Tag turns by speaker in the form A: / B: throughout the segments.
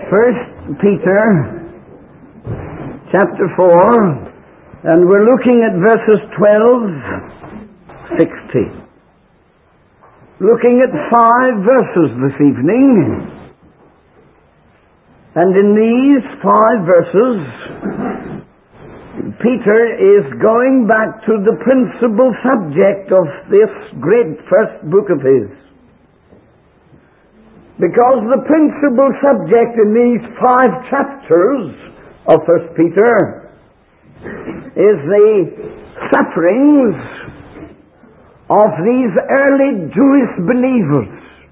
A: First Peter chapter 4, and we're looking at verses 12, 16. Looking at 5 verses this evening. And in these 5 verses, Peter is going back to the principal subject of this great first book of his. Because the principal subject in these 5 chapters of 1 Peter is the sufferings of these early Jewish believers.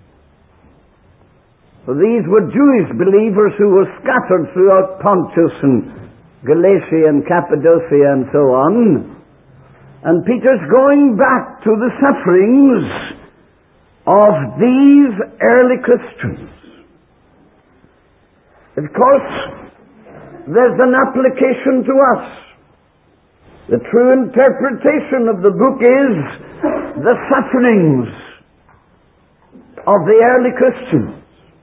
A: So these were Jewish believers who were scattered throughout Pontus and Galatia and Cappadocia and so on. And Peter's going back to the sufferings of these early Christians. Of course, there's an application to us. The true interpretation of the book is the sufferings of the early Christians.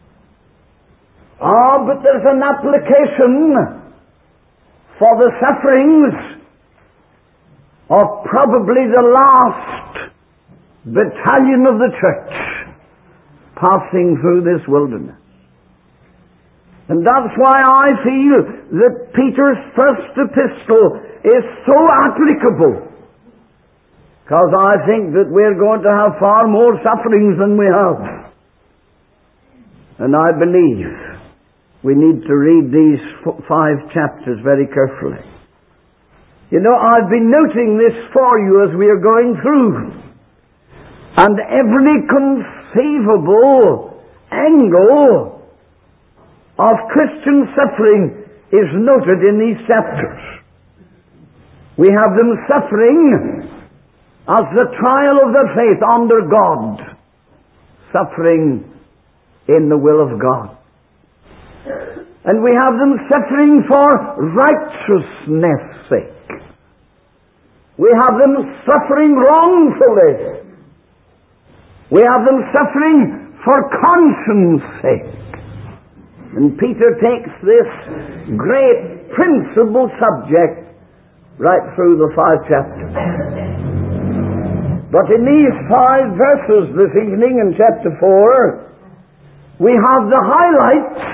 A: But there's an application for the sufferings of probably the last battalion of the church passing through this wilderness. And that's why I feel that Peter's first epistle is so applicable. Because I think that we're going to have far more sufferings than we have. And I believe we need to read these 5 chapters very carefully. You know, I've been noting this for you as we are going through. And every conceivable angle of Christian suffering is noted in these chapters. We have them suffering as the trial of their faith under God. Suffering in the will of God. And we have them suffering for righteousness' sake. We have them suffering wrongfully. We have them suffering for conscience' sake. And Peter takes this great principal subject right through the 5 chapters. But in these 5 verses this evening in chapter 4, we have the highlights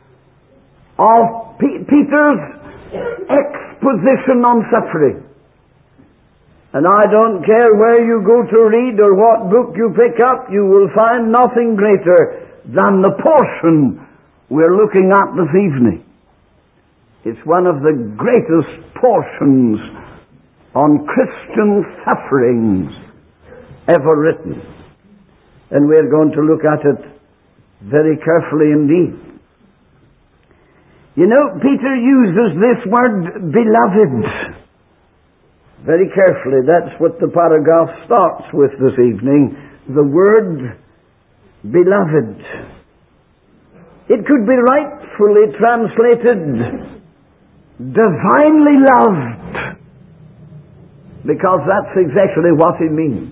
A: of Peter's exposition on suffering. And I don't care where you go to read or what book you pick up, you will find nothing greater than the portion we're looking at this evening. It's one of the greatest portions on Christian sufferings ever written. And we're going to look at it very carefully indeed. You know, Peter uses this word beloved very carefully. That's what the paragraph starts with this evening. The word beloved. It could be rightfully translated divinely loved, because that's exactly what it means.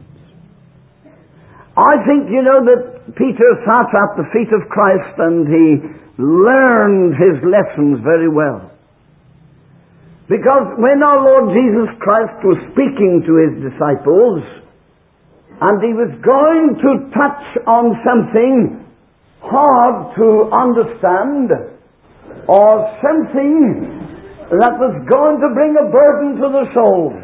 A: I think, you know, that Peter sat at the feet of Christ and he learned his lessons very well. Because when our Lord Jesus Christ was speaking to his disciples, and he was going to touch on something hard to understand, or something that was going to bring a burden to the souls,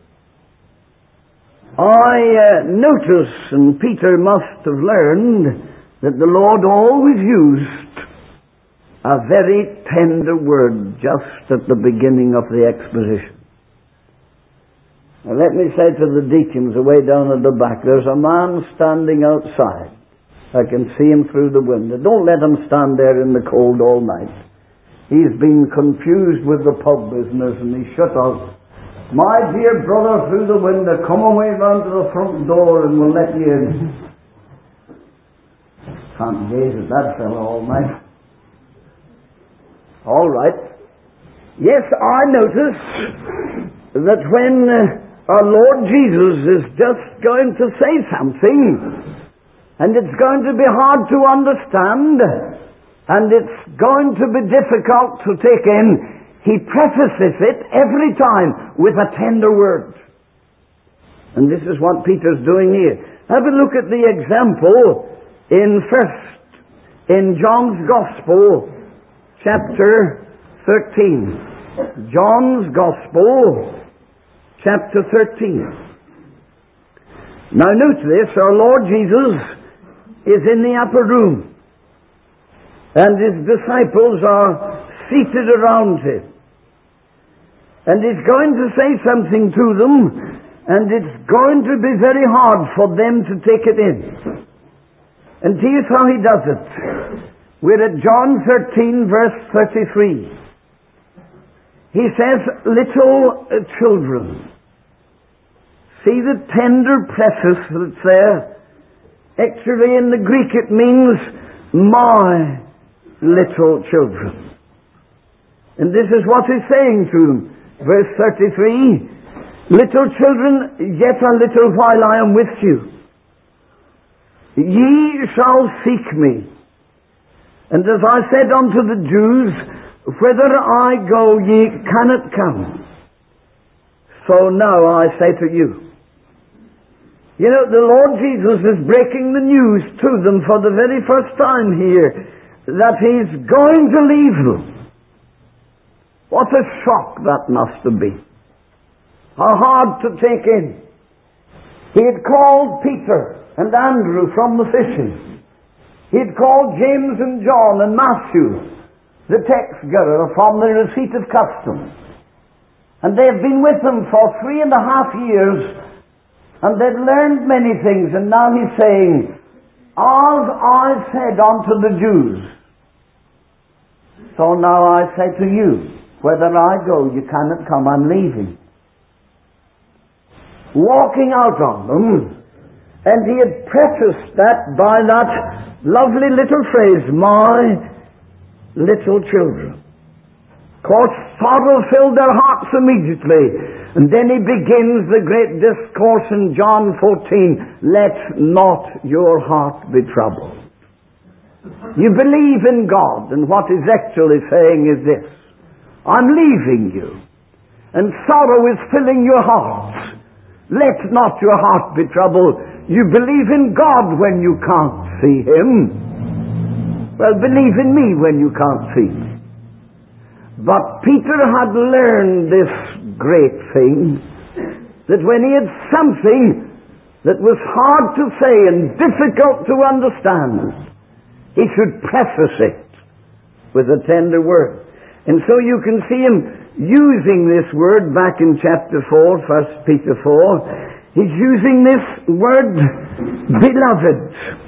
A: I notice, and Peter must have learned, that the Lord always used a very tender word just at the beginning of the exposition. Now let me say to the deacons away down at the back, there's a man standing outside. I can see him through the window. Don't let him stand there in the cold all night. He's been confused with the pub business and he's shut out. My dear brother, through the window, come away round to the front door and we'll let you in. Can't gaze at that fellow all night. All right. Yes, I notice that when our Lord Jesus is just going to say something, and it's going to be hard to understand, and it's going to be difficult to take in, he prefaces it every time with a tender word. And this is what Peter's doing here. Have a look at the example in John's Gospel, chapter 13. John's Gospel, chapter 13. Now note this, our Lord Jesus is in the upper room, and his disciples are seated around him. And he's going to say something to them, and it's going to be very hard for them to take it in. And here's how he does it. We're at John 13, verse 33. He says, little children. See the tender preface that's there? Actually, in the Greek it means, my little children. And this is what he's saying to them. Verse 33, little children, yet a little while I am with you. Ye shall seek me. And as I said unto the Jews, whither I go ye cannot come. So now I say to you. You know, the Lord Jesus is breaking the news to them for the very first time here, that he's going to leave them. What a shock that must have been. How hard to take in. He had called Peter and Andrew from the fishing. He had called James and John and Matthew, the tax gatherer, from the receipt of customs. And they have been with them for 3.5 years, and they'd learned many things, and now he's saying, as I said unto the Jews, so now I say to you, whether I go, you cannot come, I'm leaving. Walking out on them, and he had prefaced that by that lovely little phrase, my little children. Of course, sorrow filled their hearts immediately. And then he begins the great discourse in John 14, let not your heart be troubled. You believe in God, and what he's actually saying is this, I'm leaving you, and sorrow is filling your hearts. Let not your heart be troubled. You believe in God when you can't see him. Well, believe in me when you can't see me. But Peter had learned this great thing, that when he had something that was hard to say and difficult to understand, he should preface it with a tender word. And so you can see him using this word back in chapter 4, 1 Peter 4. He's using this word, beloved.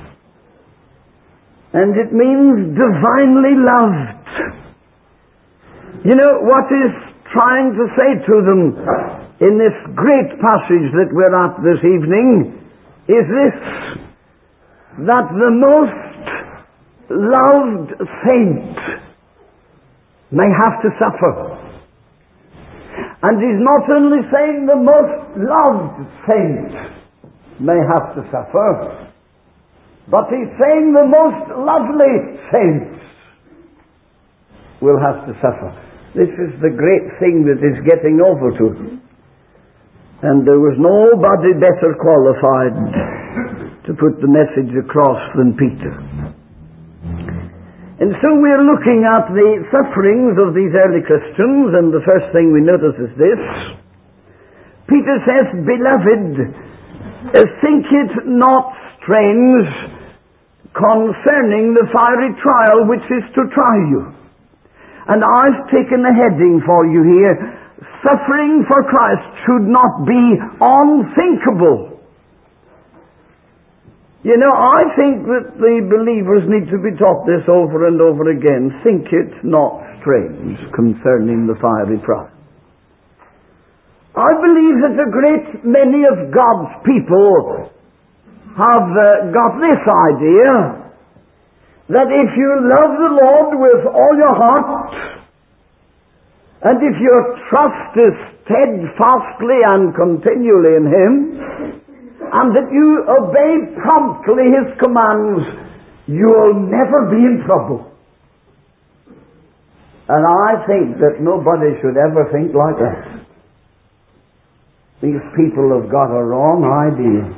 A: And it means divinely loved. You know, what he's trying to say to them in this great passage that we're at this evening is this, that the most loved saint may have to suffer. And he's not only saying the most loved saint may have to suffer, but he's saying the most lovely saints will have to suffer. This is the great thing that is getting over to them. And there was nobody better qualified to put the message across than Peter. And so we're looking at the sufferings of these early Christians, and the first thing we notice is this. Peter says, beloved, think it not strange concerning the fiery trial which is to try you. And I've taken a heading for you here. Suffering for Christ should not be unthinkable. You know, I think that the believers need to be taught this over and over again. Think it not strange concerning the fiery trial. I believe that a great many of God's people have got this idea, that if you love the Lord with all your heart, and if your trust is steadfastly and continually in Him, and that you obey promptly His commands, you will never be in trouble. And I think that nobody should ever think like that. These people have got a wrong idea.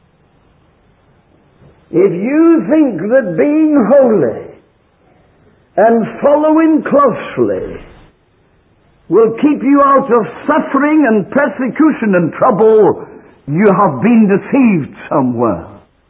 A: If you think that being holy and following closely will keep you out of suffering and persecution and trouble, you have been deceived somewhere.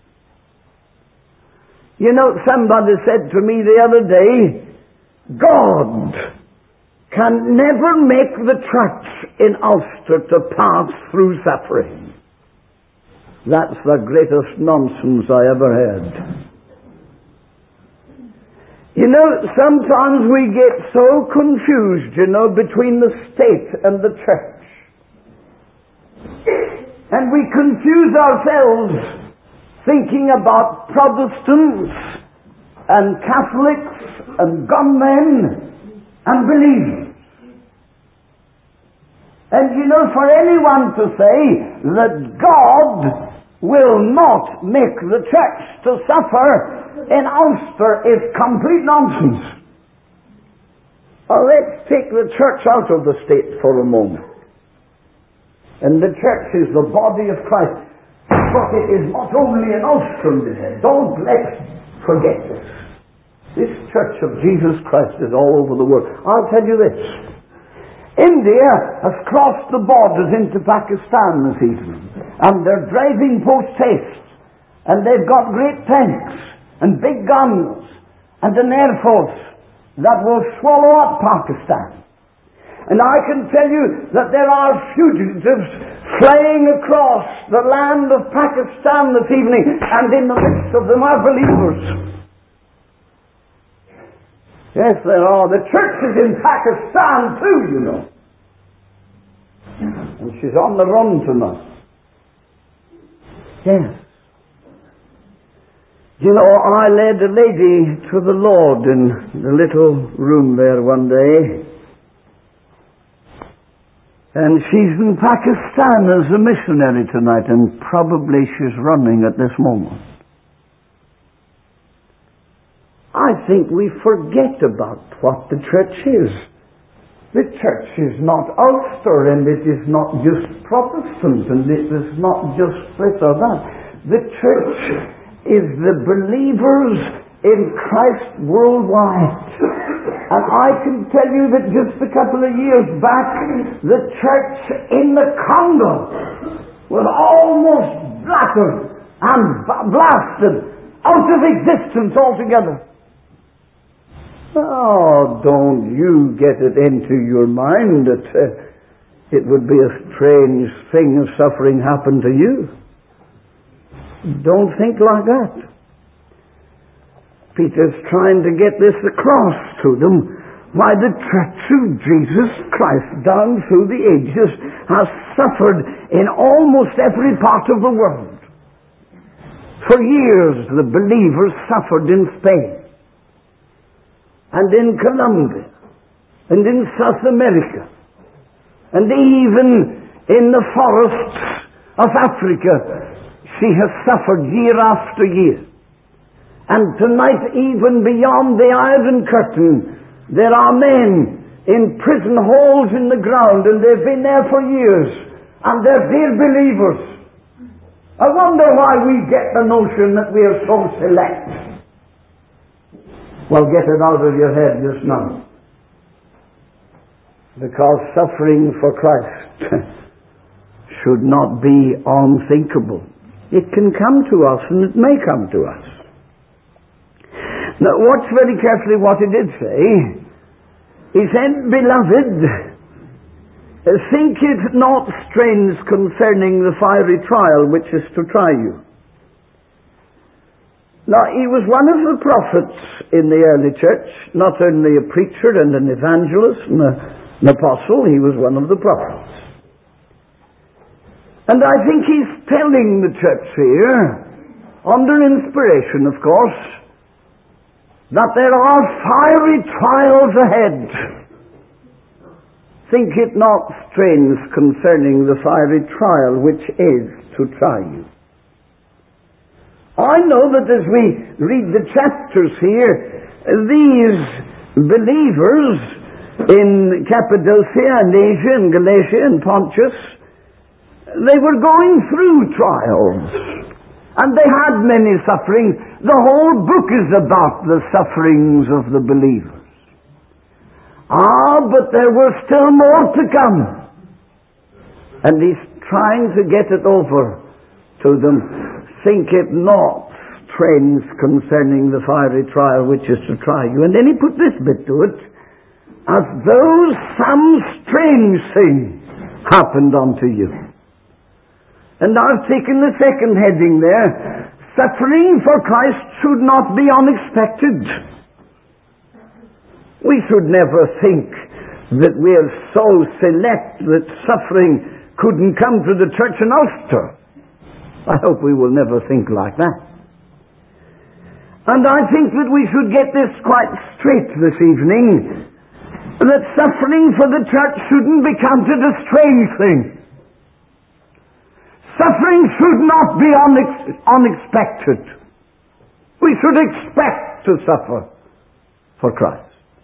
A: You know, somebody said to me the other day, God can never make the church in Ulster to pass through suffering. That's the greatest nonsense I ever heard. You know, sometimes we get so confused, between the state and the church. And we confuse ourselves thinking about Protestants and Catholics and gunmen and believers. And for anyone to say that God will not make the church to suffer in Ulster is complete nonsense. Well, let's take the church out of the state for a moment. And the church is the body of Christ. But it is not only in Ulster. Don't let's forget this. This church of Jesus Christ is all over the world. I'll tell you this. India has crossed the borders into Pakistan this evening. And they're driving post-haste. And they've got great tanks and big guns and an air force that will swallow up Pakistan. And I can tell you that there are fugitives flying across the land of Pakistan this evening, and in the midst of them are believers. Yes, there are. The church is in Pakistan too, And she's on the run tonight. Yes. I led a lady to the Lord in the little room there one day. And she's in Pakistan as a missionary tonight, and probably she's running at this moment. I think we forget about what the church is. The church is not Ulster, and it is not just Protestant, and it is not just this or that. The church is the believers in Christ worldwide. And I can tell you that just a couple of years back, the church in the Congo was almost blackened and blasted out of existence altogether. Oh, don't you get it into your mind that it would be a strange thing if suffering happened to you. Don't think like that. Peter's trying to get this across to them. Why, the church of Jesus Christ down through the ages has suffered in almost every part of the world. For years the believers suffered in Spain and in Colombia and in South America and even in the forests of Africa. She has suffered year after year. And tonight, even beyond the Iron Curtain, there are men in prison holes in the ground, and they've been there for years, and they're dear believers. I wonder why we get the notion that we are so select. Well, get it out of your head just now. Because suffering for Christ should not be unthinkable. It can come to us, and it may come to us. Now, watch very carefully what he did say. He said, "Beloved, think it not strange concerning the fiery trial which is to try you." Now, he was one of the prophets in the early church, not only a preacher and an evangelist and an apostle, he was one of the prophets. And I think he's telling the church here, under inspiration, of course, that there are fiery trials ahead. Think it not strange concerning the fiery trial which is to try you. I know that as we read the chapters here, these believers in Cappadocia and Asia and Galatia and Pontus, they were going through trials. And they had many sufferings. The whole book is about the sufferings of the believers. But there were still more to come. And he's trying to get it over to them. Think it not strange concerning the fiery trial which is to try you. And then he put this bit to it. As though some strange thing happened unto you. And I've taken the second heading there. Suffering for Christ should not be unexpected. We should never think that we are so select that suffering couldn't come to the church in Ulster. I hope we will never think like that. And I think that we should get this quite straight this evening, that suffering for the church shouldn't be counted a strange thing. Suffering should not be unexpected. We should expect to suffer for Christ.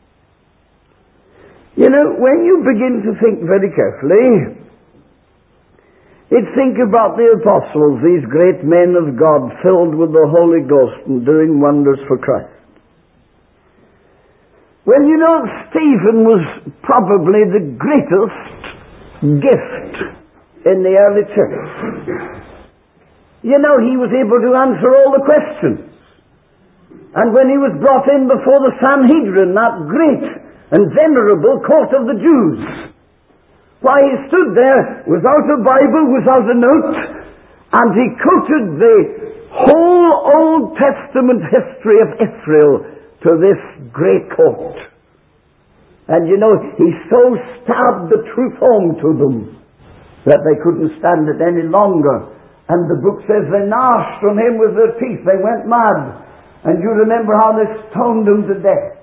A: You know, when you begin to think very carefully, think about the apostles, these great men of God filled with the Holy Ghost and doing wonders for Christ. Well, you know, Stephen was probably the greatest gift in the early church. You know, he was able to answer all the questions. And when he was brought in before the Sanhedrin, that great and venerable court of the Jews, why, he stood there without a Bible, without a note, and he quoted the whole Old Testament history of Israel to this great court. And you know, he so stabbed the truth home to them that they couldn't stand it any longer. And the book says they gnashed on him with their teeth. They went mad. And you remember how they stoned him to death.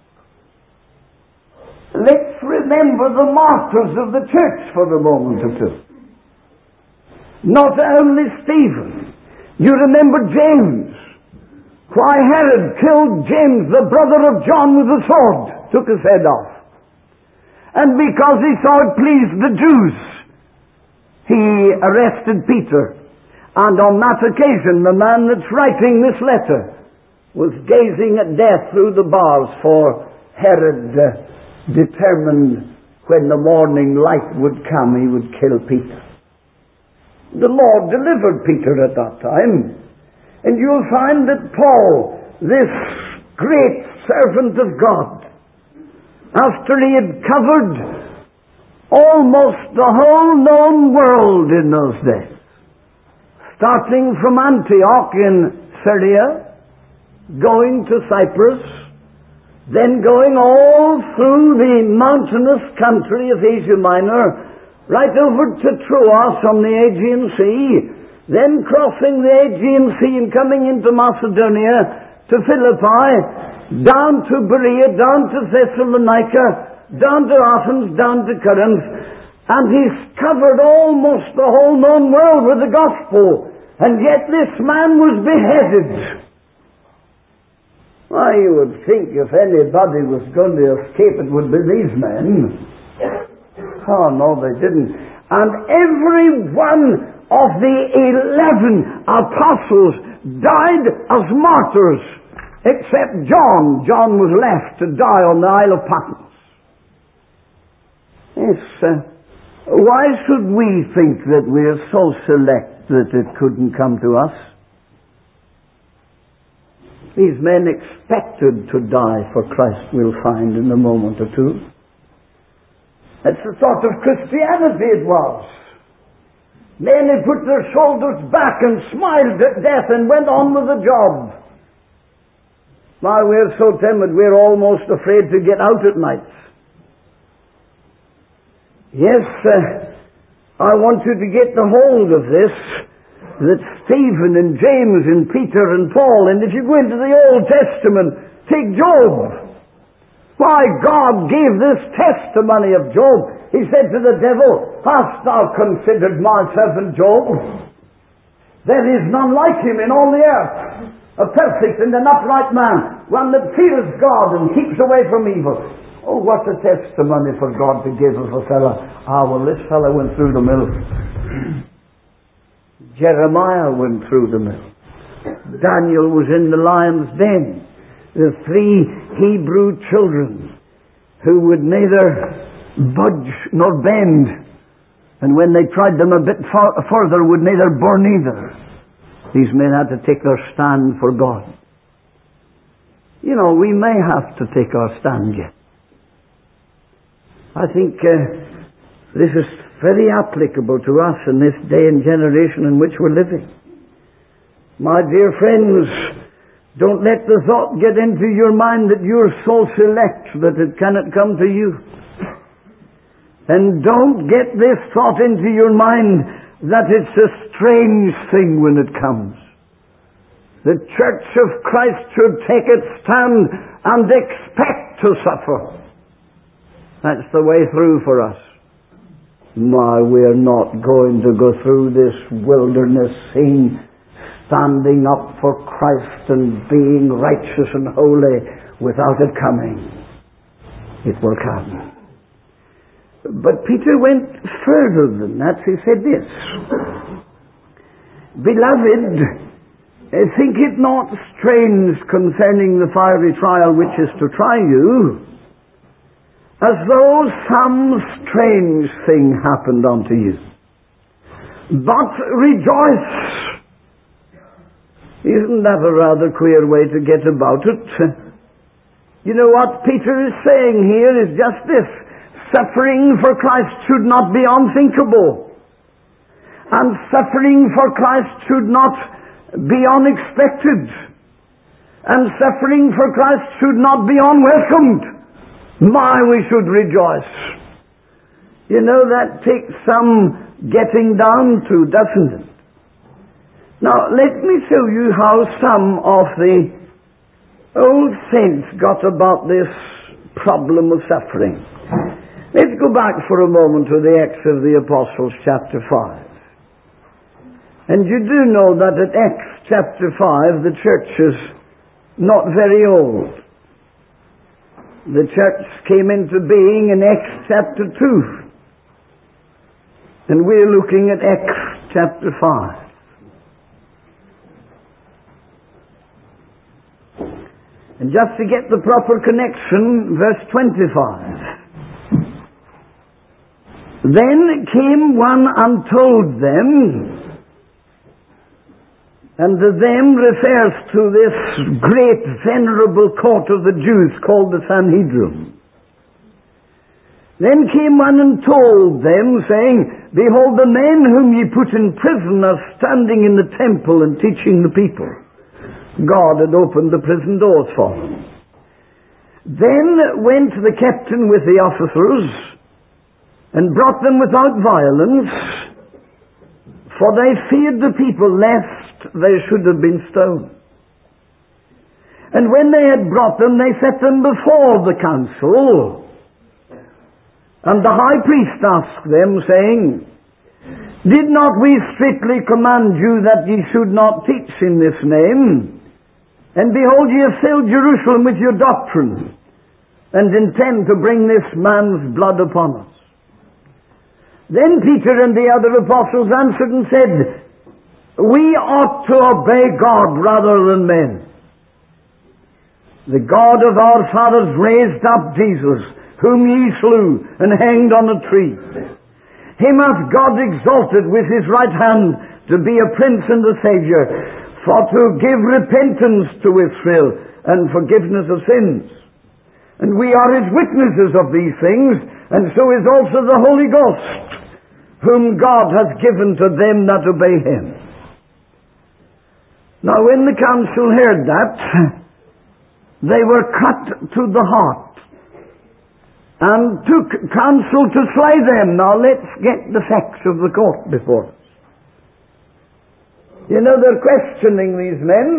A: Let's remember the martyrs of the church for a moment or two. Not only Stephen. You remember James. Why, Herod killed James, the brother of John, with a sword. Took his head off. And because he saw it pleased the Jews, he arrested Peter. And on that occasion, the man that's writing this letter was gazing at death through the bars, for Herod determined when the morning light would come, he would kill Peter. The Lord delivered Peter at that time. And you'll find that Paul, this great servant of God, after he had covered almost the whole known world in those days, starting from Antioch in Syria, going to Cyprus, then going all through the mountainous country of Asia Minor, right over to Troas on the Aegean Sea, then crossing the Aegean Sea and coming into Macedonia, to Philippi, down to Berea, down to Thessalonica, down to Athens, down to Corinth, and he's covered almost the whole known world with the gospel, and yet this man was beheaded. Why, you would think if anybody was going to escape, it would be these men. Oh, no, they didn't. And every one of the 11 apostles died as martyrs, except John. John was left to die on the Isle of Patmos. Yes, why should we think that we are so select that it couldn't come to us? These men expected to die for Christ, we'll find in a moment or two. That's the sort of Christianity it was. Men had put their shoulders back and smiled at death and went on with the job. Why, we're so timid, we're almost afraid to get out at night. Yes, I want you to get the hold of this, that Stephen and James and Peter and Paul, and if you go into the Old Testament, take Job. Why, God gave this testimony of Job. He said to the devil, "Hast thou considered my servant Job? There is none like him in all the earth, a perfect and an upright man, one that fears God and keeps away from evil. Oh, what a testimony for God to give of a fellow. This fellow went through the mill. Jeremiah went through the mill. Daniel was in the lion's den. The 3 Hebrew children who would neither budge nor bend, and when they tried them a bit further would neither burn either. These men had to take their stand for God. You know, we may have to take our stand yet. I think this is very applicable to us in this day and generation in which we're living. My dear friends, don't let the thought get into your mind that you're so select that it cannot come to you. And don't get this thought into your mind that it's a strange thing when it comes. The Church of Christ should take its stand and expect to suffer. That's the way through for us. We're not going to go through this wilderness scene standing up for Christ and being righteous and holy without it coming. It will come. But Peter went further than that. He said this: Beloved, think it not strange concerning the fiery trial which is to try you, as though some strange thing happened unto you. But rejoice. Isn't that a rather queer way to get about it? You know what Peter is saying here is just this: suffering for Christ should not be unthinkable. And suffering for Christ should not be unexpected. And suffering for Christ should not be unwelcomed. We should rejoice. You know, that takes some getting down to, doesn't it? Now, let me show you how some of the old saints got about this problem of suffering. Let's go back for a moment to the Acts of the Apostles, chapter 5. And you do know that at Acts chapter 5, the church is not very old. The church came into being in Acts chapter 2. And we're looking at Acts chapter 5. And just to get the proper connection, verse 25. Then came one and told them, and the them refers to this great venerable court of the Jews called the Sanhedrin. Then came one and told them, saying, Behold, the men whom ye put in prison are standing in the temple and teaching the people. God had opened the prison doors for them. Then went the captain with the officers and brought them without violence, for they feared the people lest they should have been stoned. And when they had brought them, they set them before the council. And the high priest asked them, saying, Did not we strictly command you that ye should not teach in this name? And behold, ye have filled Jerusalem with your doctrine, and intend to bring this man's blood upon us. Then Peter and the other apostles answered and said, We ought to obey God rather than men. The God of our fathers raised up Jesus, whom ye slew and hanged on a tree. Him hath God exalted with his right hand to be a prince and a savior, for to give repentance to Israel and forgiveness of sins. And we are his witnesses of these things, and so is also the Holy Ghost, whom God hath given to them that obey him. Now when the council heard that, they were cut to the heart, and took counsel to slay them. Now let's get the facts of the court before us. You know, they're questioning these men,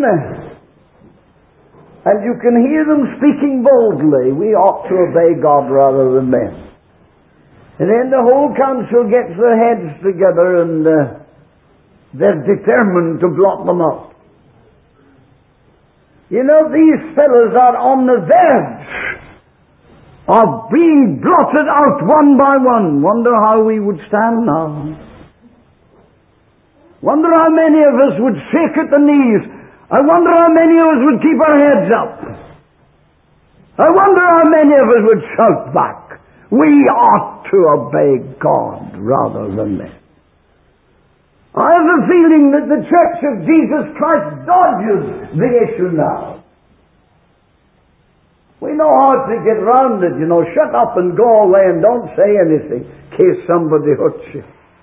A: and you can hear them speaking boldly. We ought to obey God rather than men. And then the whole council gets their heads together, and they're determined to blot them out. You know, these fellows are on the verge of being blotted out one by one. Wonder how we would stand now. Wonder how many of us would shake at the knees. I wonder how many of us would keep our heads up. I wonder how many of us would shout back. We ought to obey God rather than men. I have a feeling that the Church of Jesus Christ dodges the issue now. We know how to get round it, shut up and go away and don't say anything in case somebody hurts you.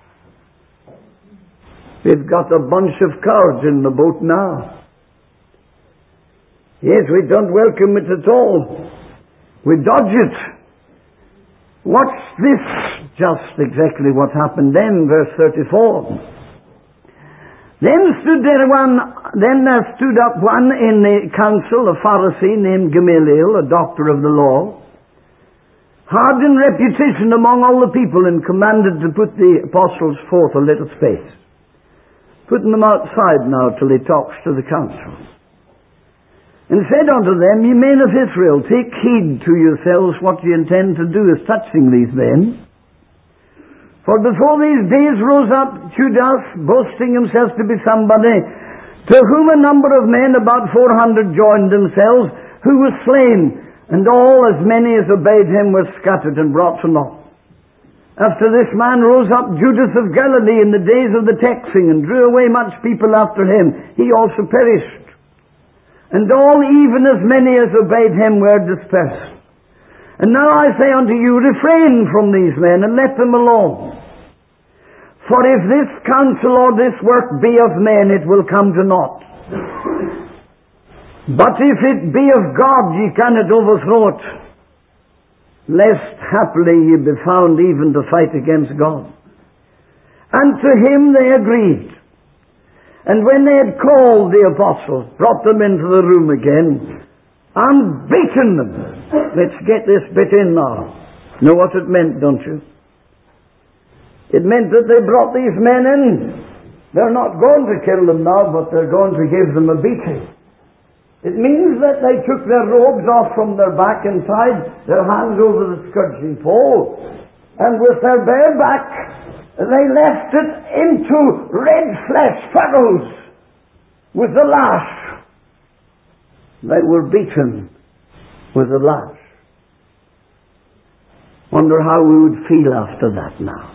A: We've got a bunch of cowards in the boat now. Yes, we don't welcome it at all. We dodge it. What's this? Just exactly what happened then, verse 34. Then there stood up one in the council, a Pharisee named Gamaliel, a doctor of the law, hard in reputation among all the people, and commanded to put the apostles forth a little space, putting them outside now till he talks to the council. And said unto them, Ye men of Israel, take heed to yourselves what ye intend to do as touching these men. For before these days rose up Judas, boasting himself to be somebody, to whom a number of men, about 400, joined themselves, who was slain, and all as many as obeyed him were scattered and brought to naught. After this man rose up Judas of Galilee in the days of the taxing, and drew away much people after him. He also perished. And all, even as many as obeyed him, were dispersed. And now I say unto you, refrain from these men, and let them alone. For if this counsel or this work be of men, it will come to naught. But if it be of God, ye cannot overthrow it, lest haply ye be found even to fight against God. And to him they agreed. And when they had called the apostles, brought them into the room again, and beaten them. Let's get this bit in now. Know what it meant, don't you? It meant that they brought these men in. They're not going to kill them now, but they're going to give them a beating. It means that they took their robes off from their back and tied their hands over the scourging pole. And with their bare back, they left it into red flesh furrows with the lash. They were beaten with the lash. Wonder how we would feel after that now.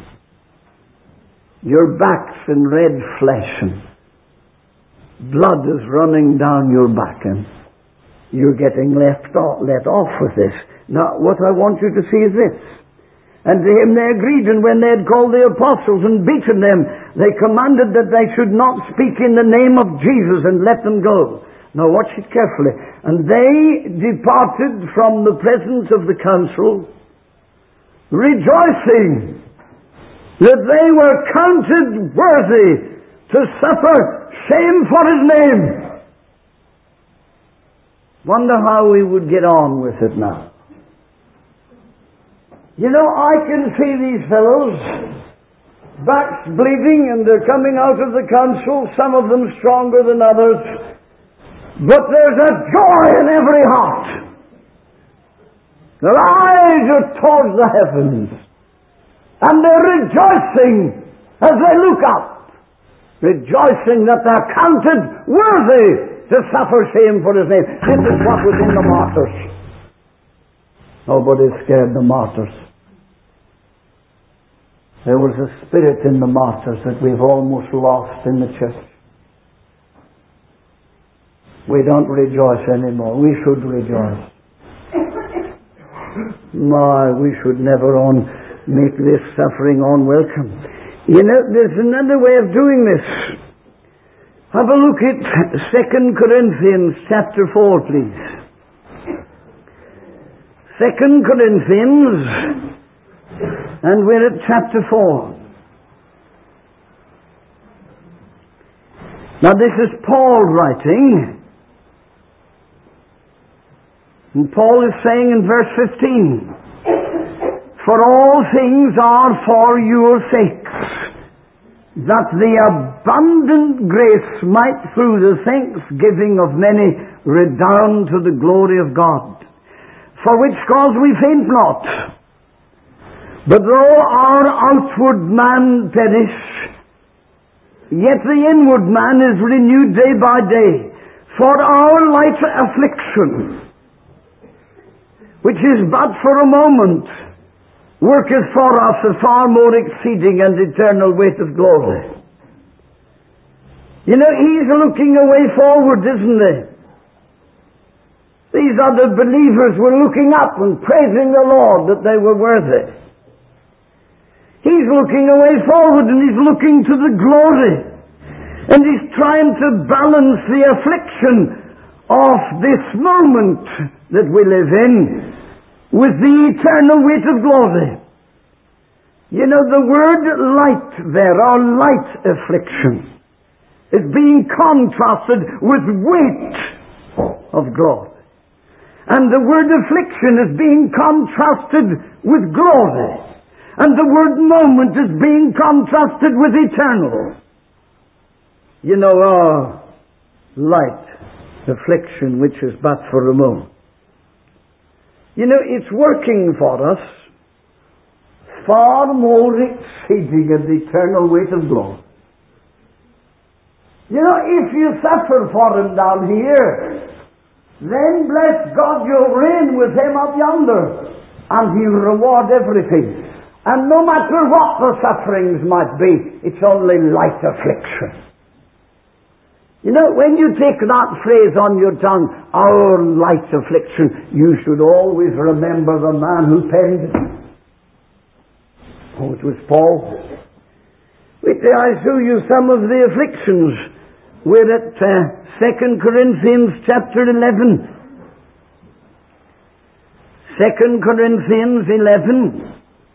A: Your back's in red flesh and blood is running down your back and you're getting let off with this. Now, what I want you to see is this. And to him they agreed, and when they had called the apostles and beaten them, they commanded that they should not speak in the name of Jesus, and let them go. Now watch it carefully. And they departed from the presence of the council, rejoicing that they were counted worthy to suffer shame for his name. Wonder how we would get on with it now. I can see these fellows, backs bleeding, and they're coming out of the council, some of them stronger than others. But there's a joy in every heart. Their eyes are towards the heavens. And they're rejoicing as they look up. Rejoicing that they're counted worthy to suffer shame for his name. This is what was in the martyrs. Nobody scared the martyrs. There was a spirit in the martyrs that we've almost lost in the church. We don't rejoice anymore. We should rejoice. My, we should never make this suffering unwelcome. There's another way of doing this. Have a look at 2 Corinthians chapter 4, please. 2 Corinthians, and we're at chapter 4. Now this is Paul writing. And Paul is saying in verse 15, For all things are for your sakes, that the abundant grace might through the thanksgiving of many redound to the glory of God. for which cause we faint not. But though our outward man perish, yet the inward man is renewed day by day. For our light affliction, which is but for a moment, worketh for us a far more exceeding and eternal weight of glory. You know, he's looking away forward, isn't he? These other believers were looking up and praising the Lord that they were worthy. He's looking away forward and he's looking to the glory. And he's trying to balance the affliction of this moment that we live in with the eternal weight of glory. You know, the word light there, or light affliction, is being contrasted with weight of glory. And the word affliction is being contrasted with glory. And the word moment is being contrasted with eternal. You know, our light affliction, which is but for a moment. You know, it's working for us far more exceeding an eternal weight of glory. You know, if you suffer for him down here, then bless God, you'll reign with him up yonder, and he'll reward everything. And no matter what the sufferings might be, it's only light affliction. You know, when you take that phrase on your tongue, our light affliction, you should always remember the man who penned it. Oh, it was Paul. Wait till I show you some of the afflictions. We're at 2 Corinthians chapter 11. 2 Corinthians 11.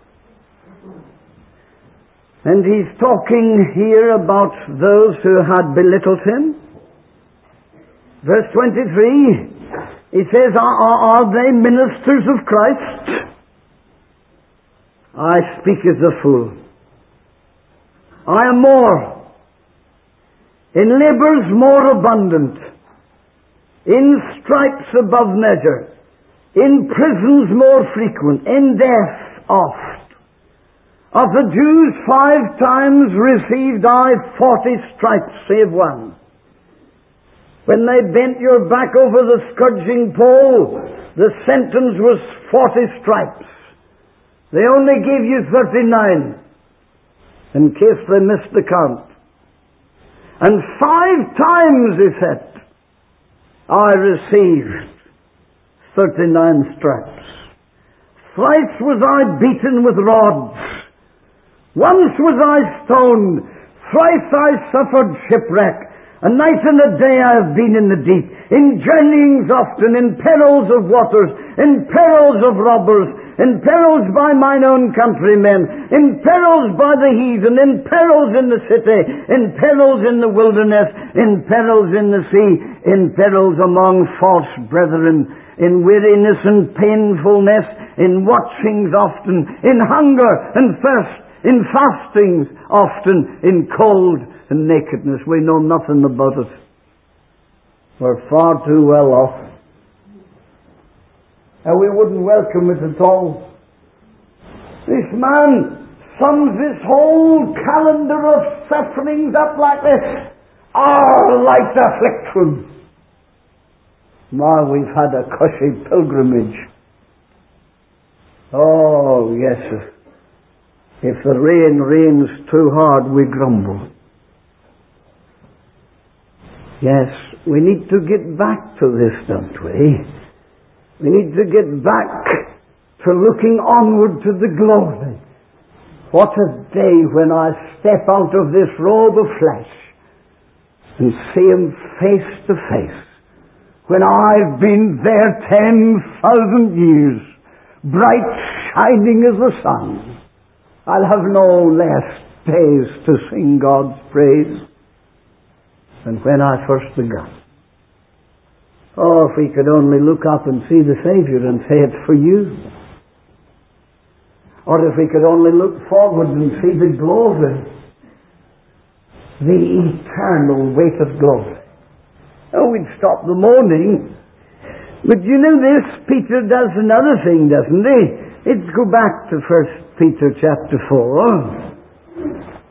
A: And he's talking here about those who had belittled him. Verse 23, he says, are they ministers of Christ? I speak as a fool. I am more, in labors more abundant, in stripes above measure, in prisons more frequent, in death oft. Of the Jews 5 times received I 40 stripes, save one. When they bent your back over the scourging pole, the sentence was 40 stripes. They only gave you 39, in case they missed the count. And 5 times, he said, I received 39 stripes. Thrice was I beaten with rods. Once was I stoned, thrice I suffered shipwreck. A night and a day I have been in the deep, in journeyings often, in perils of waters, in perils of robbers, in perils by mine own countrymen, in perils by the heathen, in perils in the city, in perils in the wilderness, in perils in the sea, in perils among false brethren, in weariness and painfulness, in watchings often, in hunger and thirst, in fastings often, in cold and nakedness. We know nothing about it. We're far too well off. And we wouldn't welcome it at all. This man sums his whole calendar of sufferings up like this. Our light affliction. My, we've had a cushy pilgrimage. Oh, yes. If the rain rains too hard, we grumble. Yes, we need to get back to this, don't we? We need to get back to looking onward to the glory. What a day when I step out of this robe of flesh and see him face to face. When I've been there 10,000 years, bright shining as the sun. I'll have no less days to sing God's praise than when I first began. Oh, if we could only look up and see the Savior and say it's for you. Or if we could only look forward and see the glory, the eternal weight of glory. Oh, we'd stop the mourning But you know this, Peter does another thing, doesn't he? Let's go back to 1 Peter chapter 4.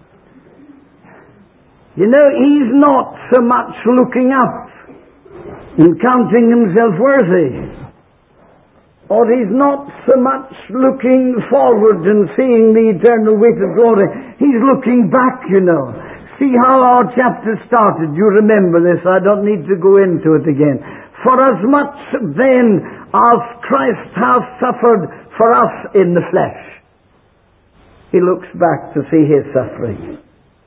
A: You know, he's not so much looking up and counting himself worthy. Or he's not so much looking forward and seeing the eternal weight of glory. He's looking back, you know. See how our chapter started. You remember this. I don't need to go into it again. For as much then as Christ has suffered for us in the flesh. He looks back to see his suffering.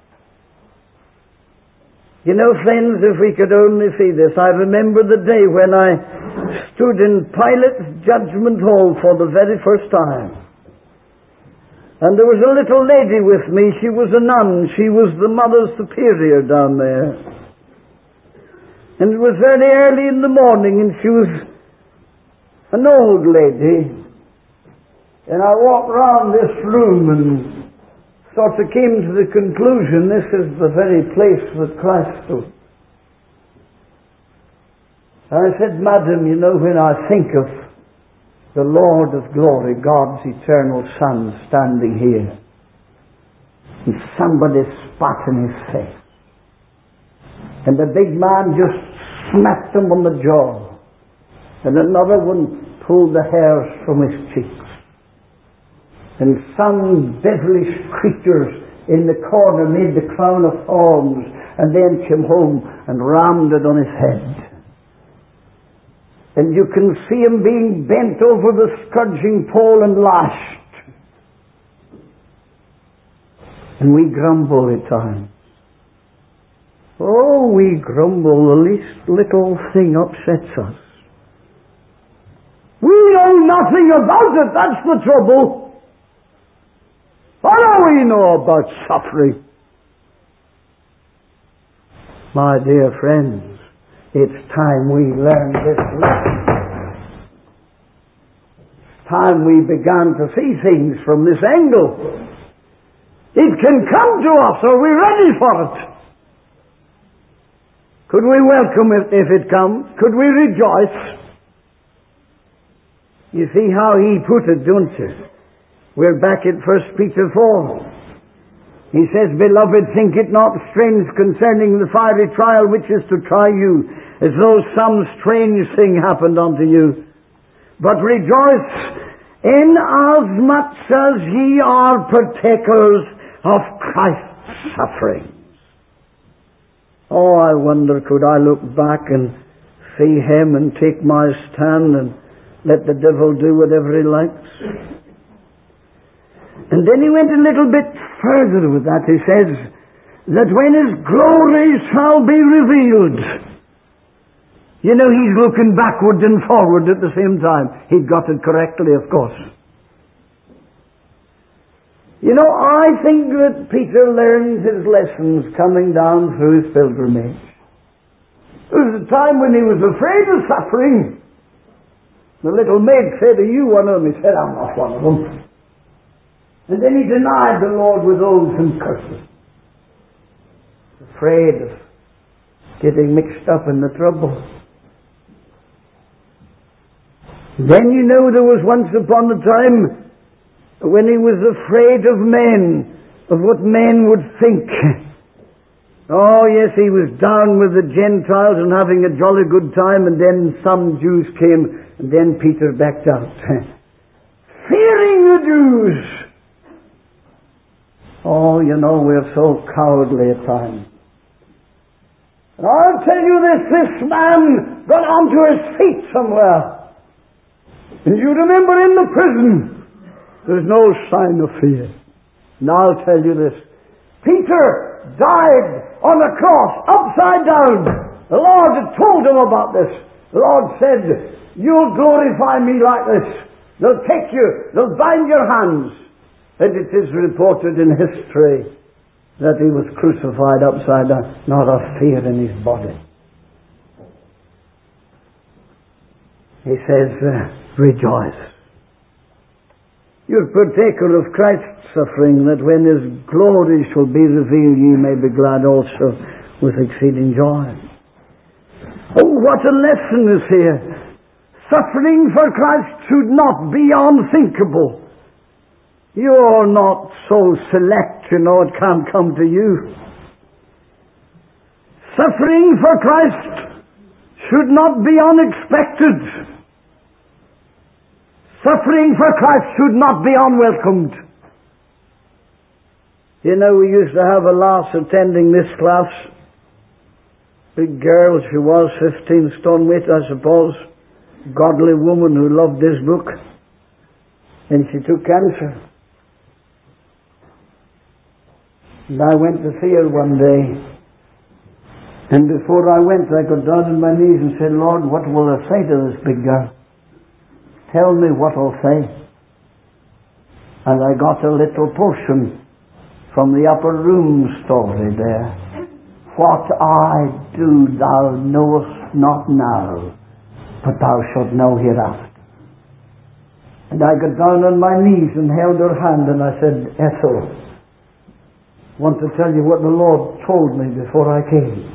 A: You know, friends, if we could only see this. I remember the day when I stood in Pilate's judgment hall for the very first time. And there was a little lady with me. She was a nun. She was the Mother Superior down there. And it was very early in the morning, and she was an old lady. And I walked round this room and sort of came to the conclusion this is the very place that Christ stood. I said, Madam, you know, when I think of the Lord of glory, God's eternal Son, standing here, and somebody spat in his face, and the big man just smacked him on the jaw, and another one pulled the hairs from his cheeks, and some devilish creatures in the corner made the crown of thorns, and then came home and rammed it on his head. And you can see him being bent over the scourging pole and lashed. And we grumble at times. Oh, we grumble. The least little thing upsets us. We know nothing about it. That's the trouble. What do we know about suffering? My dear friends, it's time we learned this lesson. It's time we began to see things from this angle. It can come to us. Are we ready for it? Could we welcome it if it comes? Could we rejoice? You see how he put it, don't you? We're back at 1 Peter 4. He says, Beloved, think it not strange concerning the fiery trial which is to try you, as though some strange thing happened unto you. But rejoice inasmuch as ye are partakers of Christ's sufferings. Oh, I wonder, could I look back and see him and take my stand and let the devil do whatever he likes? And then he went a little bit further with that. He says that when his glory shall be revealed. You know, he's looking backward and forward at the same time. He got it correctly, of course. You know, I think that Peter learned his lessons coming down through his pilgrimage. There was a time when he was afraid of suffering. The little maid said, Are you one of them? He said, I'm not one of them. And then he denied the Lord with oaths and curses. Afraid of getting mixed up in the trouble. Then you know there was once upon a time when he was afraid of men, of what men would think. Oh yes, he was down with the Gentiles and having a jolly good time, and then some Jews came, and then Peter backed out. Fearing the Jews. Oh, you know, we're so cowardly at times. And I'll tell you this man got onto his feet somewhere. And you remember in the prison, there's no sign of fear. And I'll tell you this. Peter died on a cross, upside down. The Lord had told him about this. The Lord said, You'll glorify me like this. They'll take you, they'll bind your hands. And it is reported in history that he was crucified upside down, not a fear in his body. He says, rejoice. You're partaker of Christ's suffering, that when his glory shall be revealed, ye may be glad also with exceeding joy. Oh, what a lesson is here. Suffering for Christ should not be unthinkable. You're not so select, it can't come to you. Suffering for Christ should not be unexpected. Suffering for Christ should not be unwelcomed. We used to have a lass attending this class. Big girl she was, 15 stone weight, I suppose. Godly woman who loved this book. And she took cancer. And I went to see her one day. And before I went, I got down on my knees and said, Lord, what will I say to this big girl? Tell me what I'll say. And I got a little portion from the upper room story there. What I do thou knowest not now, but thou shalt know hereafter. And I got down on my knees and held her hand and I said, Ethel, I want to tell you what the Lord told me before I came.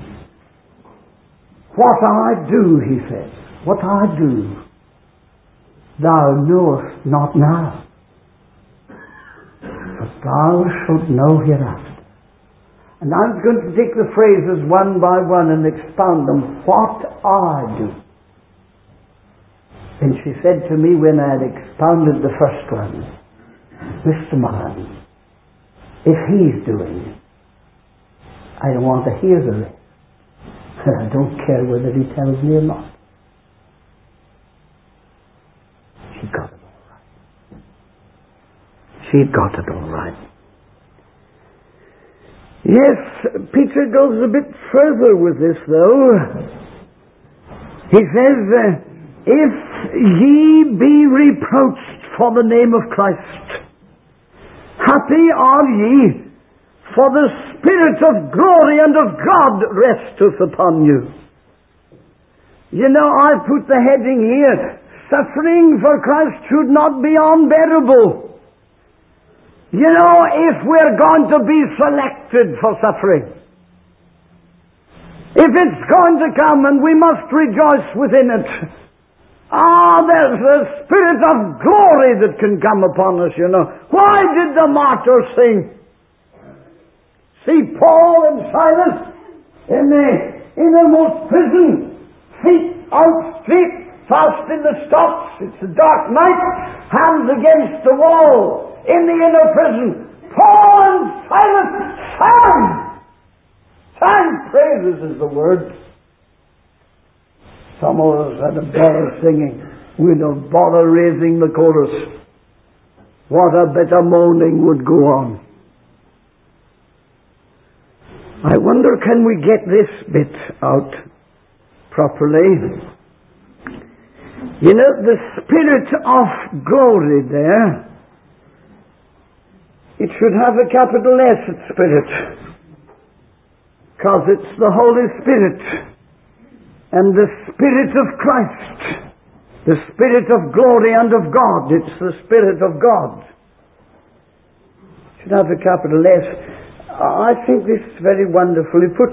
A: What I do, he said, what I do, thou knowest not now, but thou shalt know hereafter. And I'm going to take the phrases one by one and expound them. What I do. And she said to me when I had expounded the first one, Mr. Mann, if he's doing it, I don't want to hear the rest. I don't care whether he tells me or not. She got it all right. She got it all right. Yes, Peter goes a bit further with this though. He says, if ye be reproached for the name of Christ, happy are ye, for the Spirit of glory and of God resteth upon you. I put the heading here, suffering for Christ should not be unbearable. If we're going to be selected for suffering, if it's going to come and we must rejoice within it, there's a Spirit of glory that can come upon us, Why did the martyrs sing? See Paul and Silas in the innermost prison, feet out straight, fast in the stocks. It's a dark night, hands against the wall in the inner prison. Paul and Silas sang. Sang praises is the word. Some of us had a bother singing. We'd have bother raising the chorus. What a bit of moaning would go on. I wonder, can we get this bit out properly? The Spirit of glory there, it should have a capital S at Spirit, because it's the Holy Spirit and the Spirit of Christ, the Spirit of glory and of God. It's the Spirit of God. It should have a capital S. I think this is very wonderfully put,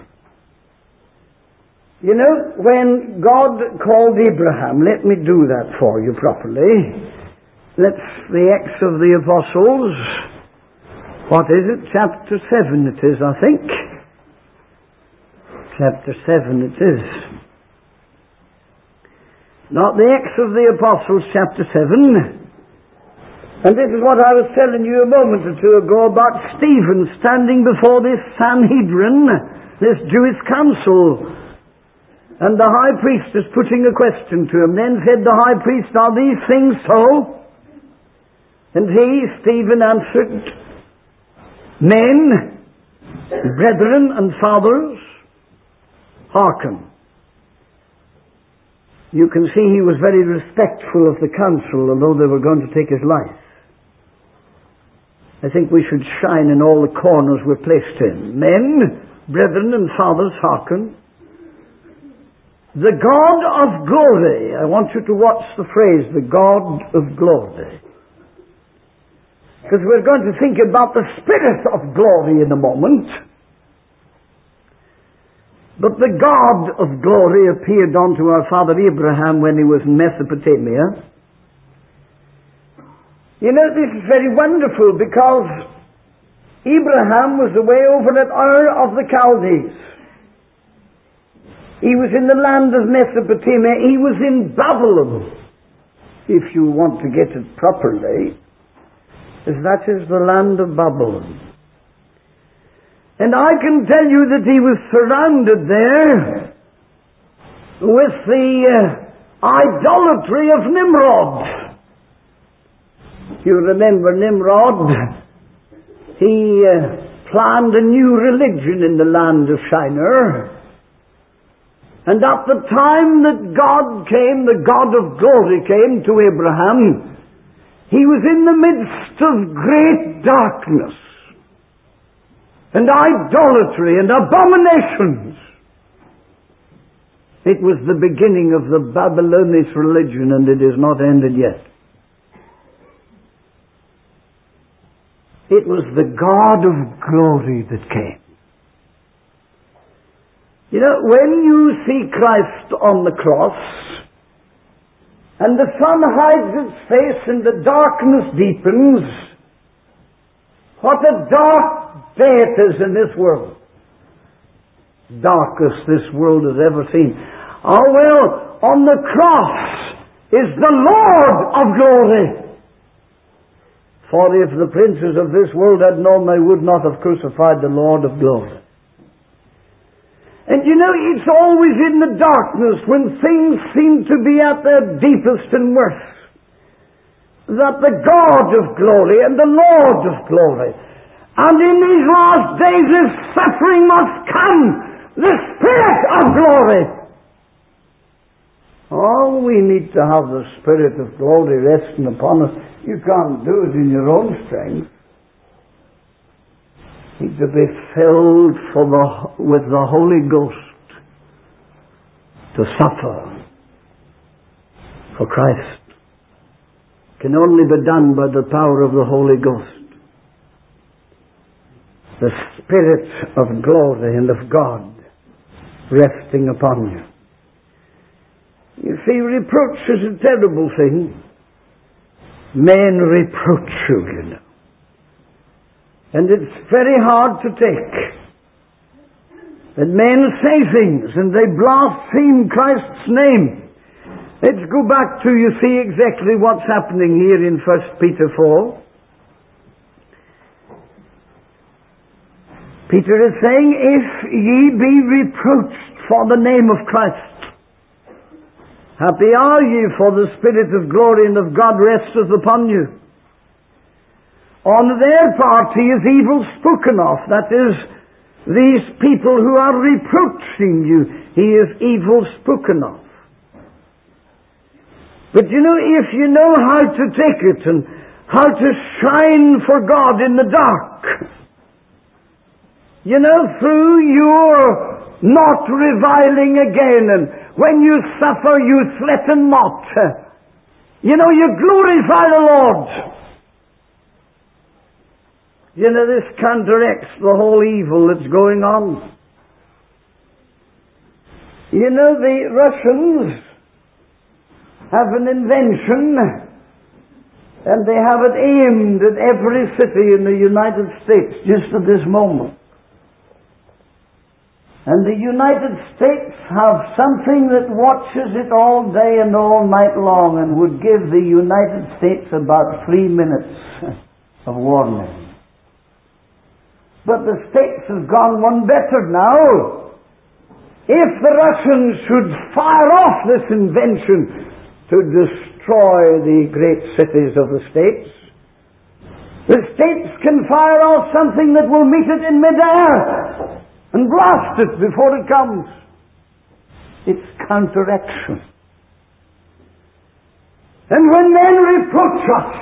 A: when God called Abraham, let me do that for you properly. That's the Acts of the Apostles. What is it? Chapter 7 it is, I think. Chapter 7 it is. Not the Acts of the Apostles, chapter 7. And this is what I was telling you a moment or two ago about Stephen standing before this Sanhedrin, this Jewish council. And the high priest is putting a question to him. Then said the high priest, are these things so? And he, Stephen, answered, men, brethren and fathers, hearken. You can see he was very respectful of the council, although they were going to take his life. I think we should shine in all the corners we're placed in. Men, brethren and fathers, hearken. The God of glory. I want you to watch the phrase, the God of glory. Because we're going to think about the Spirit of glory in a moment. But the God of glory appeared unto our father Abraham when he was in Mesopotamia. You know, this is very wonderful because Abraham was away over at Ur of the Chaldees. He was in the land of Mesopotamia. He was in Babylon, if you want to get it properly. That is the land of Babylon. And I can tell you that he was surrounded there with the idolatry of Nimrod. You remember Nimrod? He planned a new religion in the land of Shinar. And at the time that God came, the God of glory came to Abraham, he was in the midst of great darkness and idolatry and abominations. It was the beginning of the Babylonish religion, and it is not ended yet. It was the God of glory that came. You know, when you see Christ on the cross, and the sun hides its face and the darkness deepens, what a dark day it is in this world. Darkest this world has ever seen. Oh well, on the cross is the Lord of glory. For if the princes of this world had known, they would not have crucified the Lord of glory. And you know, it's always in the darkness when things seem to be at their deepest and worst that the God of glory and the Lord of glory, and in these last days if suffering must come, the Spirit of glory. Oh, we need to have the Spirit of glory resting upon us. You can't do it in your own strength. You need to be filled with the Holy Ghost to suffer for Christ. It can only be done by the power of the Holy Ghost. The Spirit of glory and of God resting upon you. You see, reproach is a terrible thing. Men reproach you know. And it's very hard to take. And men say things and they blaspheme Christ's name. Let's go back to, you see, exactly what's happening here in 1 Peter 4. Peter is saying, if ye be reproached for the name of Christ, happy are ye, for the Spirit of glory and of God resteth upon you. On their part he is evil spoken of. That is, these people who are reproaching you, he is evil spoken of. But you know, if you know how to take it and how to shine for God in the dark, you know, through your not reviling again, and when you suffer you threaten not, you know, you glorify the Lord. You know, this counteracts the whole evil that's going on. You know, the Russians have an invention, and they have it aimed at every city in the United States just at this moment. And the United States have something that watches it all day and all night long and would give the United States about 3 minutes of warning. But the States have gone one better now. If the Russians should fire off this invention to destroy the great cities of the States can fire off something that will meet it in midair and blast it before it comes. It's counteraction. And when men reproach us,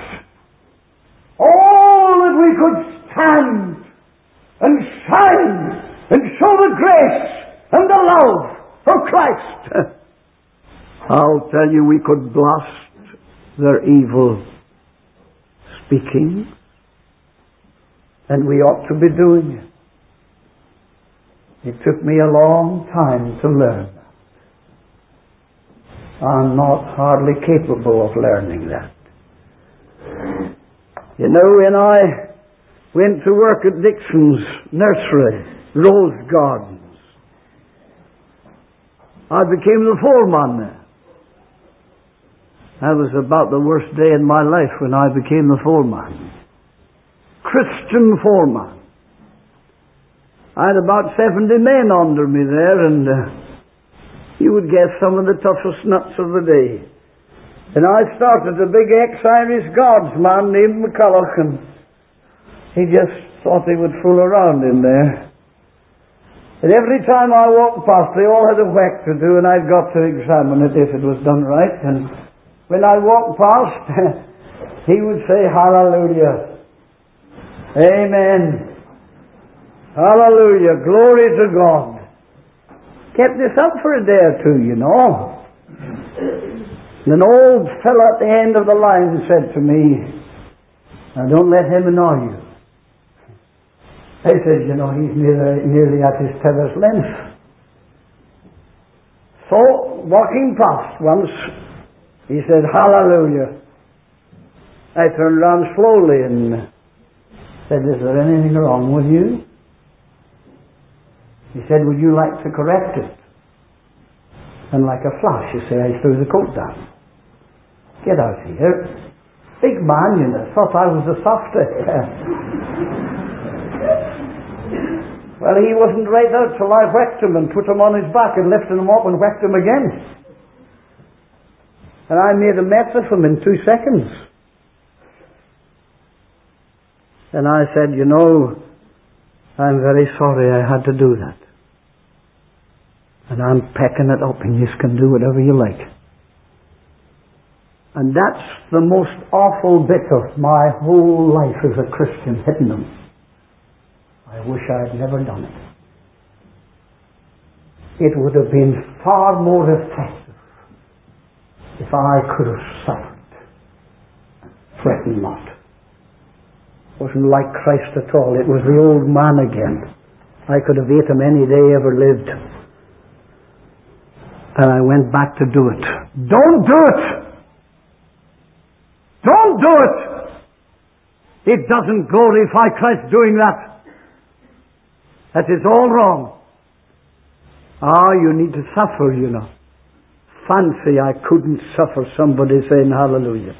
A: all that we could stand and shine and show the grace and the love of Christ, I'll tell you, we could blast their evil speaking, and we ought to be doing it. It took me a long time to learn that. I'm not hardly capable of learning that. You know, when I went to work at Dixon's nursery, Rose Gardens, I became the foreman there. That was about the worst day in my life when I became the foreman. Christian foreman. I had about 70 men under me there, and you would guess some of the toughest nuts of the day. And I started a big ex-Irish guardsman named McCulloch, and he just thought he would fool around in there. And every time I walked past, they all had a whack to do, and I'd got to examine it if it was done right. And when I walked past, he would say, "Hallelujah. Amen. Hallelujah. Glory to God." Kept this up for a day or two, you know. And an old fellow at the end of the line said to me, "Now don't let him annoy you." I said, "You know, he's nearly at his tether's length." So, walking past once, he said, "Hallelujah." I turned around slowly and said, "Is there anything wrong with you?" He said, "Would you like to correct it?" And like a flash, you see, I threw the coat down. "Get out here." Big man, you know, thought I was a softy. Well, he wasn't right out till I whacked him and put him on his back and lifted him up and whacked him again. And I made a mess of him in 2 seconds. And I said, "You know, I'm very sorry I had to do that. And I'm packing it up, and you can do whatever you like." And that's the most awful bit of my whole life as a Christian, hitting them. I wish I had never done it. It would have been far more effective if I could have suffered. Fretting not. It wasn't like Christ at all. It was the old man again. I could have ate him any day ever lived. And I went back to do it. Don't do it! Don't do it! It doesn't glorify Christ doing that. That is all wrong. You need to suffer, you know. Fancy I couldn't suffer somebody saying hallelujah.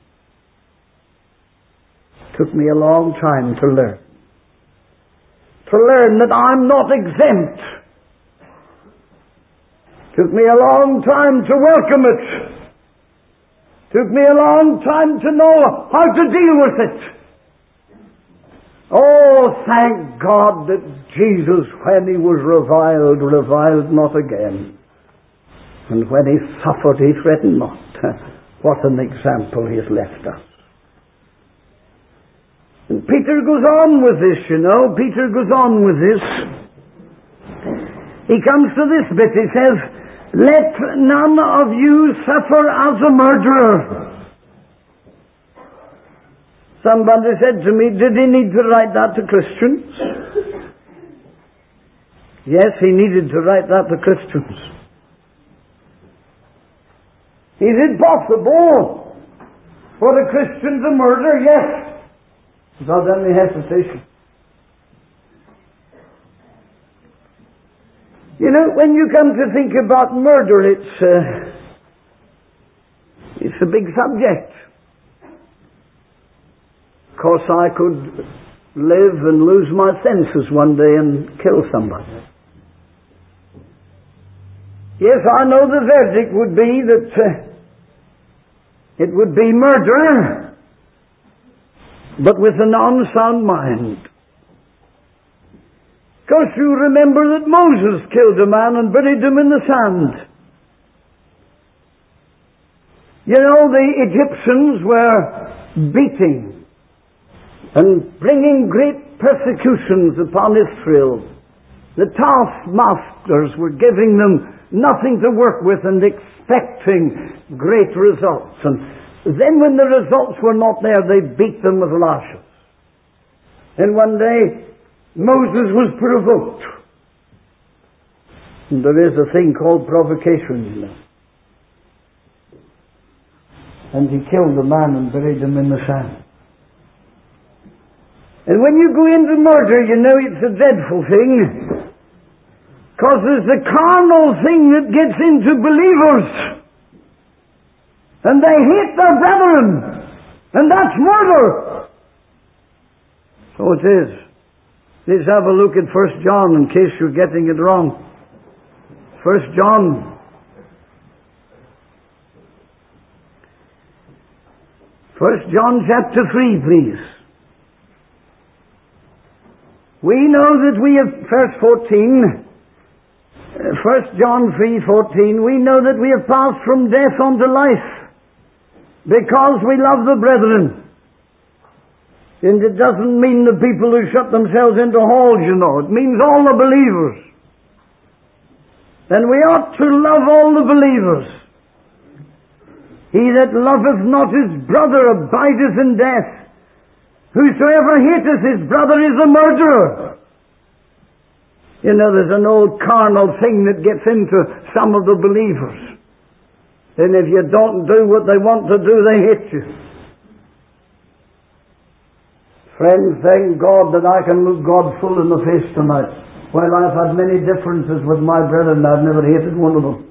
A: Took me a long time to learn. To learn that I'm not exempt. Took me a long time to welcome it. Took me a long time to know how to deal with it. Oh, thank God that Jesus, when he was reviled not again. And when he suffered, he threatened not. What an example he has left us. And Peter goes on with this, you know. Peter goes on with this. He comes to this bit. He says, "Let none of you suffer as a murderer." Somebody said to me, did he need to write that to Christians? Yes, he needed to write that to Christians. Is it possible for a Christian to murder? Yes. Without any hesitation. You know, when you come to think about murder, it's a big subject. Of course, I could live and lose my senses one day and kill somebody. Yes, I know the verdict would be that it would be murder, but with an unsound mind. Because you remember that Moses killed a man and buried him in the sand. You know, the Egyptians were beating and bringing great persecutions upon Israel. The taskmasters were giving them nothing to work with and expecting great results. And then when the results were not there, they beat them with lashes. And one day, Moses was provoked. And there is a thing called provocation, you know. And he killed the man and buried him in the sand. And when you go into murder, you know it's a dreadful thing. Because there's the carnal thing that gets into believers. And they hate their brethren. And that's murder. So it is. Let's have a look at 1 John in case you're getting it wrong. 1 John. 1 John chapter 3, please. We know that we have, verse 14, 1 John 3:14, we know that we have passed from death unto life because we love the brethren. And it doesn't mean the people who shut themselves into halls, you know. It means all the believers. And we ought to love all the believers. He that loveth not his brother abideth in death. Whosoever hateth his brother is a murderer. You know, there's an old carnal thing that gets into some of the believers. And if you don't do what they want to do, they hate you. Friends, thank God that I can look God full in the face tonight. While I've had many differences with my brethren, I've never hated one of them.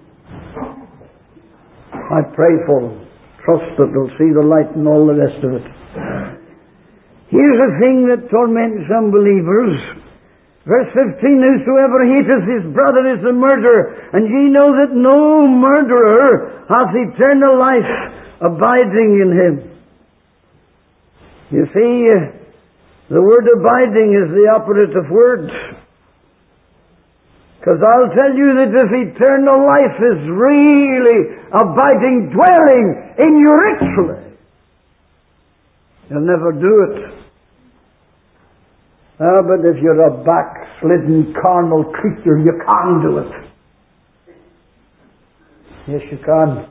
A: I pray for them. Trust that they'll see the light and all the rest of it. Here's a thing that torments some believers. Verse 15, whosoever hateth his brother is a murderer, and ye know that no murderer hath eternal life abiding in him. You see, the word abiding is the operative word. Because I'll tell you that if eternal life is really abiding, dwelling in you richly, you'll never do it. But if you're a backslidden carnal creature, you can't do it. Yes, you can.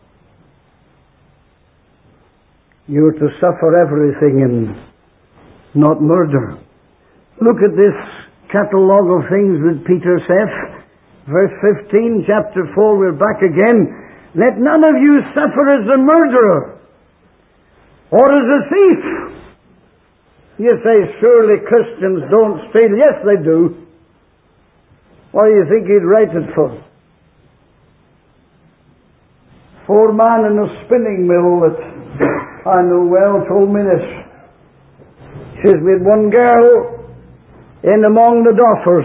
A: You're to suffer everything and not murder. Look at this catalogue of things that Peter saith. Verse 15, chapter 4, we're back again. Let none of you suffer as a murderer or as a thief. You say, surely Christians don't steal. Yes, they do. What do you think he'd write it for? Foreman in a spinning mill that I know well told me this. He says, we had one girl in among the doffers,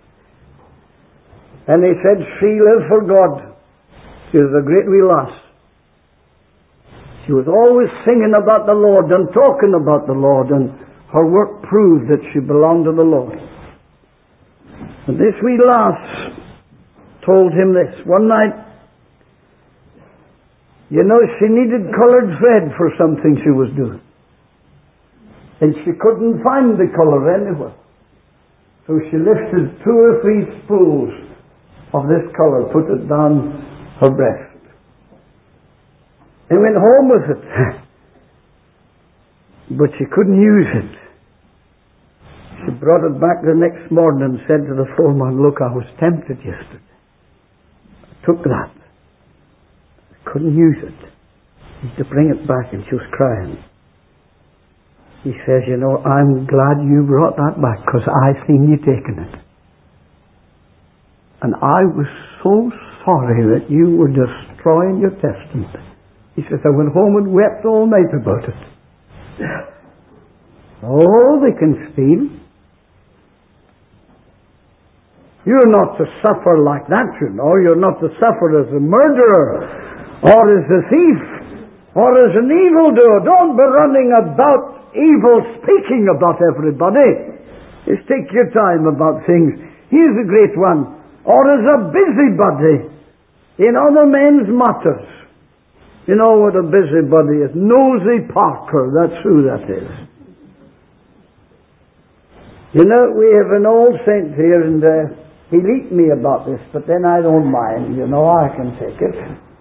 A: and he said, she lived for God. She was a great wee lass. She was always singing about the Lord and talking about the Lord, and her work proved that she belonged to the Lord. And this wee lass told him this. One night, you know, she needed coloured thread for something she was doing. And she couldn't find the colour anywhere. So she lifted 2 or 3 spools of this colour, put it down her breast, and went home with it. But she couldn't use it. She brought it back the next morning and said to the foreman, look, I was tempted yesterday. I took that. I couldn't use it. I need to bring it back, and she was crying. He says, you know, I'm glad you brought that back, because I seen you taking it. And I was so sorry that you were destroying your testament. He says, I went home and wept all night about it. Oh, they can steal. You're not to suffer like that, you know. You're not to suffer as a murderer, or as a thief, or as an evildoer. Don't be running about evil speaking about everybody. Just take your time about things. Here's a great one. Or as a busybody in other men's matters. You know what a busybody is? Nosy Parker, that's who that is. You know, we have an old saint here, and he'll eat me about this, but then I don't mind. You know, I can take it.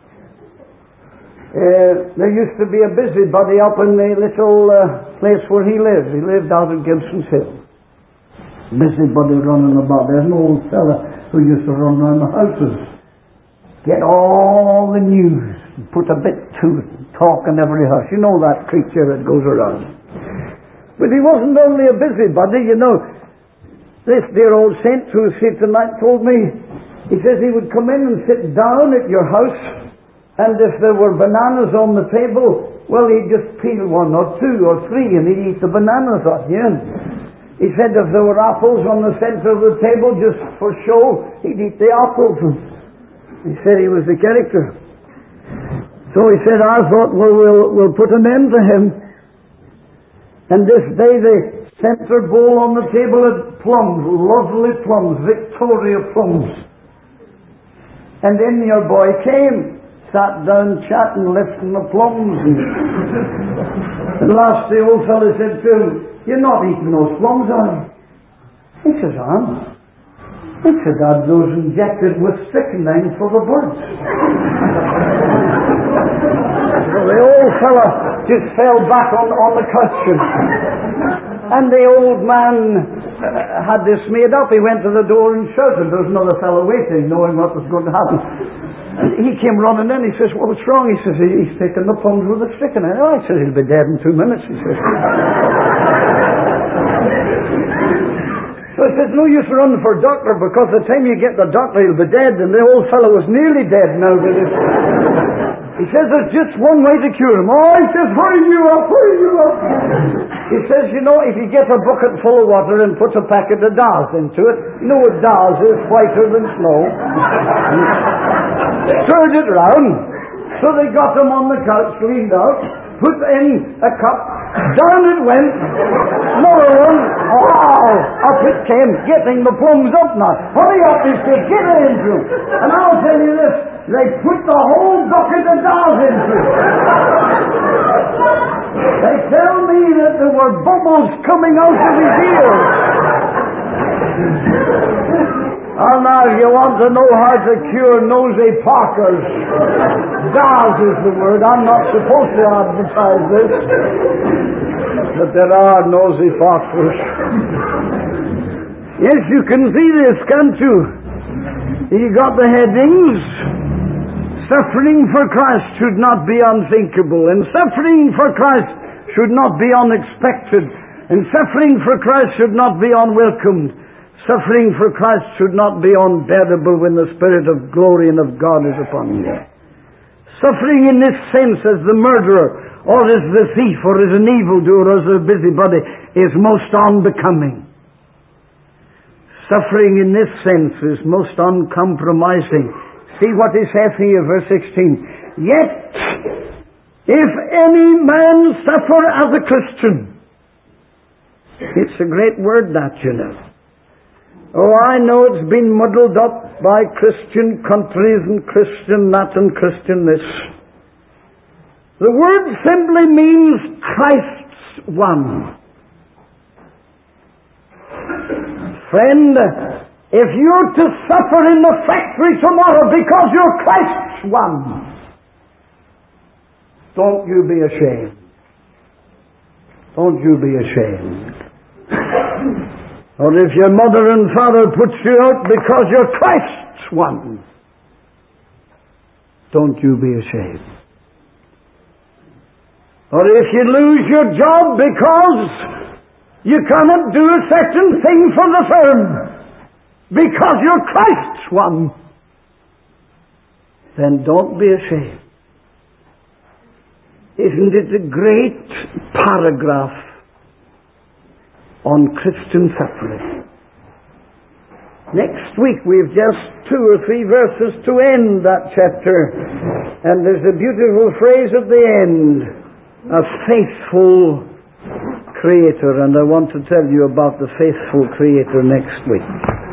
A: There used to be a busybody up in the little place where he lived. He lived out at Gibson's Hill. Busybody running about. There's an old fella who used to run around the houses, get all the news, put a bit to it, talk in every house. You know that creature that goes around. But he wasn't only a busybody, you know. This dear old saint who was here tonight told me, he says he would come in and sit down at your house, and if there were bananas on the table, well, he'd just peel one or two or three and he'd eat the bananas on you. He said if there were apples on the center of the table just for show, he'd eat the apples. He said he was the character. So he said, I thought, well, we'll put an end to him. And this day the center bowl on the table had plums, lovely plums, Victoria plums. And then your boy came, sat down chatting, lifting the plums. And last the old fellow said to him, you're not eating those plums, are you? He says, He said, I'd those injected with strychnine for the birds. So the old fellow just fell back on the couch. And the old man had this made up. He went to the door and shouted. There was another fellow waiting, knowing what was going to happen. And he came running in. He says, well, what's wrong? He says, he's taken the plums with the strychnine. Oh, I said, he'll be dead in 2 minutes, he says. So he says, no use running for a doctor, because the time you get the doctor, he'll be dead. And the old fellow was nearly dead now. He says, there's just one way to cure him. Oh, he says, hurry you up. He says, you know, if you get a bucket full of water and put a packet of Dars into it, you know what Dars is, whiter than snow. Stirred it round. So they got him on the couch, leaned out, put in a cup, down it went, another one, up it came, getting the plums up now. Hurry up, he said, get it into him. And I'll tell you this, they put the whole bucket of Dars into it. They tell me that there were bubbles coming out of his ears. And now if you want to know how to cure nosy Parkers, Dars is the word. I'm not supposed to advertise this, but there are nosy Parkers. Yes, you can see this, can't you? You got the headings. Suffering for Christ should not be unthinkable, and suffering for Christ should not be unexpected, and suffering for Christ should not be unwelcomed. Suffering for Christ should not be unbearable when the Spirit of glory and of God is upon you. Suffering in this sense as the murderer, or as the thief, or as an evildoer, or as a busybody, is most unbecoming. Suffering in this sense is most uncompromising. See what he says here, verse 16. Yet, if any man suffer as a Christian, it's a great word that, you know. Oh, I know it's been muddled up by Christian countries and Christian that and Christian this. The word simply means Christ's one. Friend, if you're to suffer in the factory tomorrow because you're Christ's one, don't you be ashamed. Don't you be ashamed. Or if your mother and father puts you out because you're Christ's one, don't you be ashamed. Or if you lose your job because you cannot do a certain thing for the firm because you're Christ's one, then don't be ashamed. Isn't it a great paragraph on Christian suffering? Next week we've just 2 or 3 verses to end that chapter, and there's a beautiful phrase at the end, a faithful Creator, and I want to tell you about the faithful Creator next week.